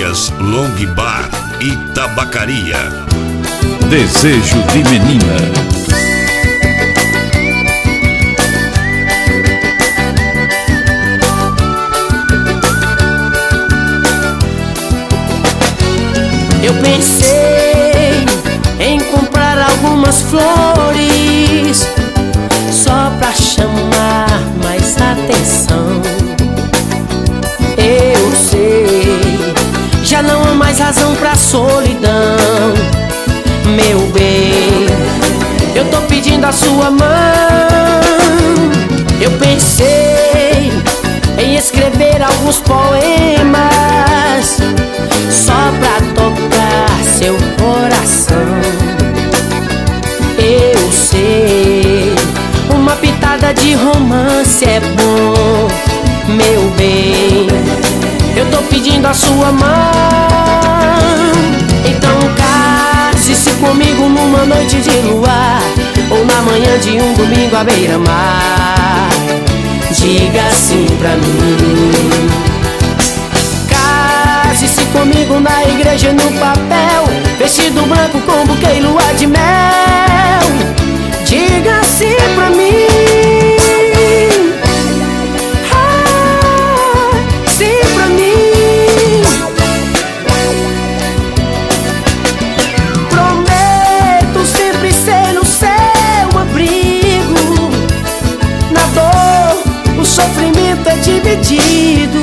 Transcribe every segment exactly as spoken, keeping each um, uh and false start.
Bebidas Long Bar e Tabacaria. Desejo de Menina. Eu pensei em comprar algumas flores só pra chamar mais atenção. Eu sei, já não há mais razão pra solidão. Meu bem, eu tô pedindo a sua mão. Eu pensei em escrever alguns poemas só pra tocar seu coração. Eu sei, uma pitada de romance é bom. Meu bem, eu tô pedindo a sua mão. Então case-se comigo numa noite de luar, ou na manhã de um domingo à beira-mar. Diga sim pra mim. Case-se comigo na igreja no papel, vestido branco com buquê e lua de mel. Diga sim pra mim. Ah, sim pra mim. Prometo sempre ser o seu abrigo. Na dor, o sofrimento é dividido.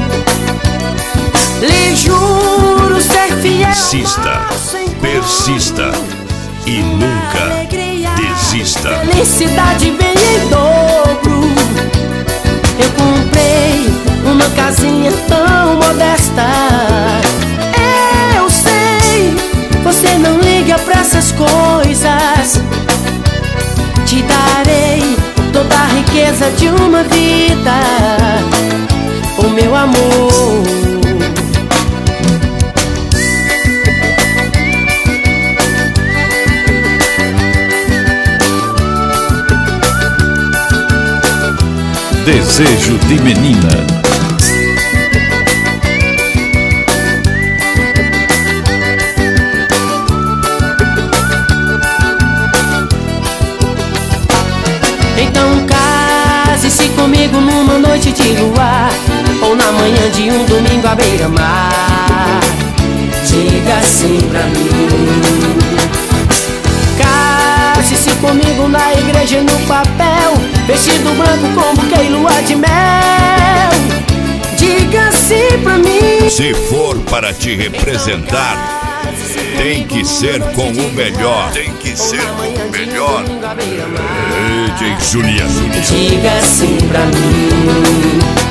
Lhe juro ser fiel. Insista, persista e nunca desista. Felicidade vem em dobro. Eu comprei uma casinha tão modesta. Eu sei, você não liga pra essas coisas. Te darei toda a riqueza de uma vida, o meu amor. Desejo de Menina. Então case-se comigo numa noite de luar, ou na manhã de um domingo à beira-mar. Diga sim pra mim. Case-se comigo na igreja no papel, vestido branco com buquê e lua de mel. Diga sim pra mim. Se for para te representar, tem que ser com o melhor. Tem que ser com o melhor. D J Juliano. Diga sim pra mim.